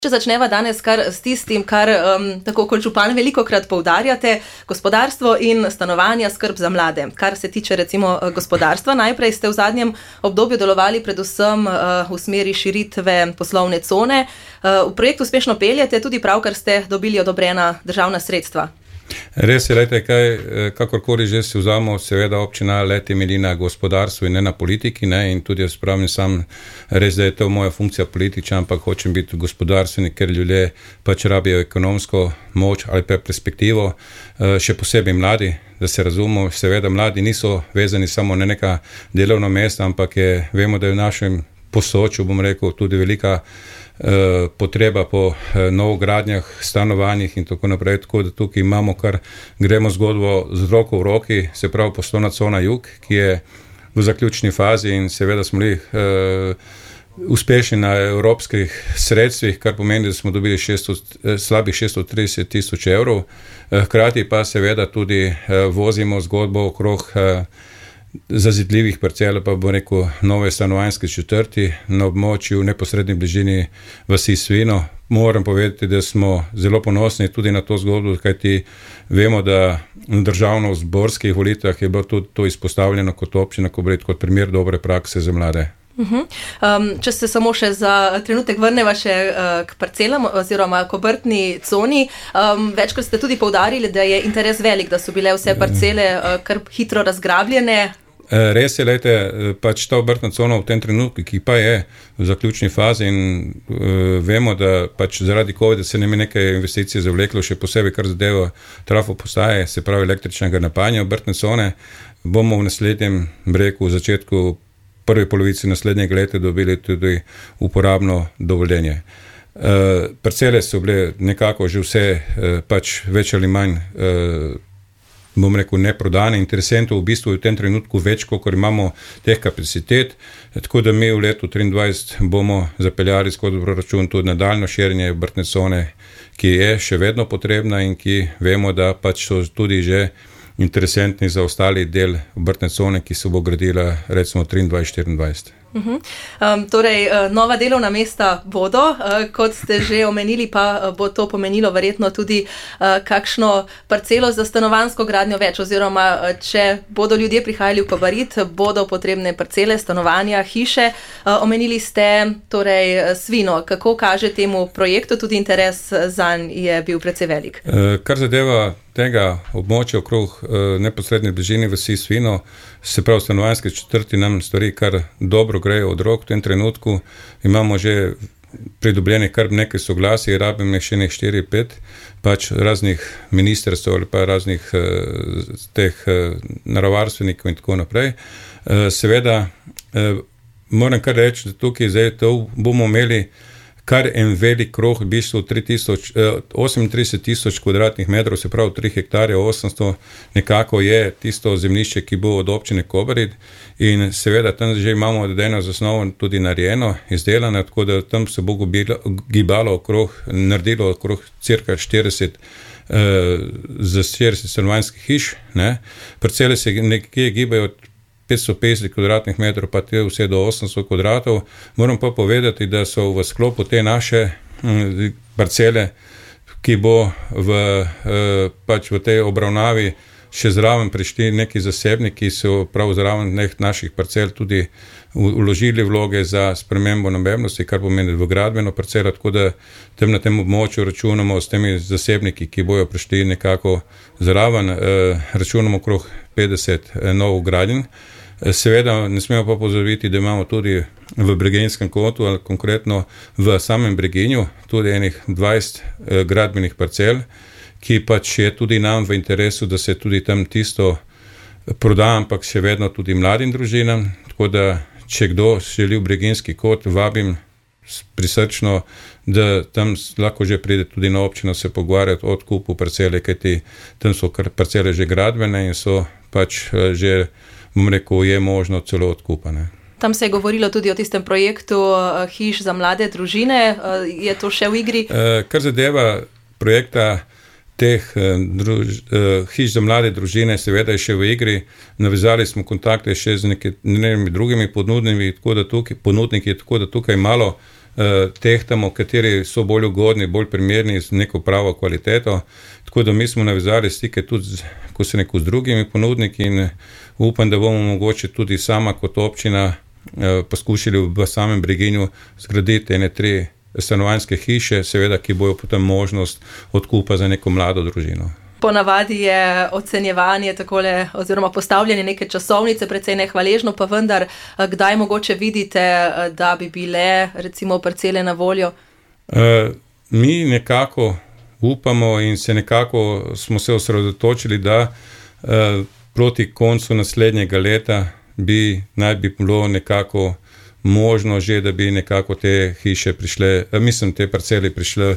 Če začneva danes kar s tistim, kar tako kot župan velikokrat poudarjate, gospodarstvo in stanovanja, skrb za mlade. Kar se tiče recimo gospodarstva, najprej ste v zadnjem obdobju delovali predvsem v smeri širitve poslovne cone. V projekt uspešno peljete, tudi pravkar ste dobili odobrena državna sredstva. Res je, kakorkoli že si vzamo, seveda občina temelji na gospodarstvu in ne na politiki, ne, in tudi jaz pravim sam, res da je to moja funkcija politična, ampak hočem biti gospodarstvenik, ker ljudje pač rabijo ekonomsko moč ali pa perspektivo, še posebej mladi, da se razumemo, seveda mladi niso vezani samo na neka delovna mesta, ampak vemo, da je v našem Posočju, bom rekel, tudi velika potreba po novogradnjah, stanovanjih in tako naprej, tako da tukaj imamo gremo zgodbo z roko v roki, se pravi poslovna cona Jug, ki je v zaključni fazi in seveda smo bili uspešni na evropskih sredstvih, kar pomeni, da smo dobili slabih 630 000 evrov, hkrati pa seveda tudi vozimo zgodbo okrog zazidljivih parcel, pa bo rekel nove stanovanjske četrti na območju v neposredni bližini vasi Svino. Moram povedati, da smo zelo ponosni tudi na to zgodbo, kajti vemo, da na državno-zborskih volitvah je bilo tudi to izpostavljeno kot občina, kot primer dobre prakse za mlade. Če se samo še za trenutek vrneva še k parcelam oziroma k obrtni coni, večkrat ste tudi poudarili, da je interes velik, da so bile vse parcele kar hitro razgrabljene. Res je, pač ta obrtna cona v tem trenutku, ki pa je v zaključni fazi in vemo, da pač zaradi COVID-a se nam je nekaj investicij zavleklo, še posebej kar zadeva trafo postaje, se pravi električnega napajanja obrtne cone, bomo v naslednjem breku, v začetku prvi polovici naslednjega leta dobili tudi uporabno dovoljenje. Parcele so bile nekako že vse pač več ali manj bom rekel, neprodane. Interesentov v bistvu v tem trenutku več, kolikor imamo teh kapacitet, tako da mi v letu 2023 bomo zapeljali skozi proračun tudi nadaljnjo širjenje obrtne cone, ki je še vedno potrebna in ki vemo, da pač so tudi že interesentni za ostali del obrtne cone, ki se bo gradila recimo 23-24. Torej, nova delovna mesta bodo, kot ste že omenili, pa bo to pomenilo verjetno tudi kakšno parcelo za stanovanjsko gradnjo več, oziroma če bodo ljudje prihajali v Kobarid, bodo potrebne parcele, stanovanja, hiše. Omenili ste torej Svino. Kako kaže temu projektu, tudi interes zanj je bil precej velik? Kar zadeva tega območja okrog neposredne bližine vasi Svino, se pravi stanovanjske četrti nam stvari kar dobro grejo od rok. V tem trenutku imamo že pridobljene kar nekaj soglasij, rabimo še 4-5 pač raznih ministrstv ali pa raznih teh naravovarstvenikov in tako naprej. Seveda moram kar reči, da tukaj zdaj to bomo imeli kar en velik krog, v bistvu 38 000 kvadratnih metrov, se pravi 3 hektarje 800, nekako je tisto zemljišče, ki bo od občine Kobarid in seveda tam že imamo odedeno zasnovo tudi narejeno, izdelano, tako da tam se bo gibalo okrog, naredilo okrog cirka 40 stanovanjskih hiš, ne. Parcele se nekje gibajo od 550 kvadratnih metrov, pa te vse do 800 kvadratov. Moram pa povedati, da so v sklopu te naše parcele, ki bo pač v tej obravnavi še zraven prišli neki zasebniki, ki so prav zraven naših parcel tudi vložili vloge za spremembo namembnosti, kar pomeni v gradbeno parcelo, tako da tam na tem območju računamo s temi zasebniki, ki bojo prišli nekako zraven, računamo okrog 50 novogradnj. Seveda ne smemo pa pozabiti, da imamo tudi v Breginjskem kotu, ali konkretno v samem Breginju, tudi enih 20 gradbenih parcel, ki pač je tudi nam v interesu, da se tudi tam tisto proda, ampak še vedno tudi mladim družinam, tako da če kdo želi v Breginjski kot, vabim prisrčno, da tam lahko že pride tudi na občino se pogovarjati o odkupu parcele, kajti tam so parcele že gradbene in so pač že, bom rekel, je možno celo odkupane. Tam se je govorilo tudi o tistem projektu hiš za mlade družine. Je to še v igri? Kar zadeva projekta teh hiš za mlade družine, seveda je še v igri. Navezali smo kontakte še z nekimi drugimi ponudniki, tako da tukaj malo tehtamo, kateri so bolj ugodni, bolj primerni z neko pravo kvaliteto. Tako da mi smo navezali stike tudi z drugimi ponudniki in upam, da bomo mogoče tudi sama kot občina poskušali v samem Breginju zgraditi 3 stanovanjske hiše, seveda, ki bojo potem možnost odkupa za neko mlado družino. Ponavadi je ocenjevanje takole, oziroma postavljanje neke časovnice precej nehvaležno, pa vendar, kdaj mogoče vidite, da bi bile recimo parcele na voljo? Mi nekako upamo in smo se osredotočili, da proti koncu naslednjega leta naj bi bilo nekako možno že, da bi nekako te hiše prišle, te parcele prišle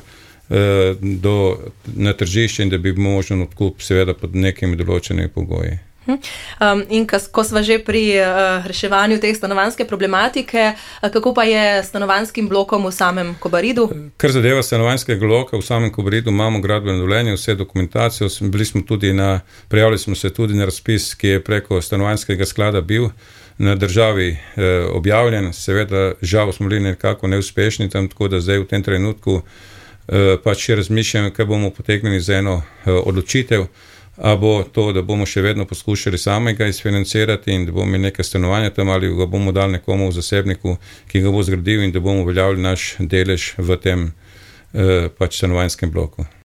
na tržišče in da bi možen odkup seveda pod nekimi določenimi pogoji. In ko sva že pri reševanju te stanovanjske problematike, kako pa je s stanovanjskim blokom v samem Kobaridu? Kar zadeva stanovanjskega bloka v samem Kobaridu, imamo gradbeno dovoljenje, vse dokumentacijo, prijavili smo se tudi na razpis, ki je preko stanovanjskega sklada bil na državi objavljen, seveda žal smo bili nekako neuspešni tam, tako da zdaj v tem trenutku pač še razmišljam, kaj bomo potegnili za eno odločitev, a bo to, da bomo še vedno poskušali samega izfinancirati in da bomo imeli nekaj stanovanja tam ali ga bomo dali nekomu v zasebniku, ki ga bo zgradil in da bomo uveljavili naš delež v tem pač stanovanjskem bloku.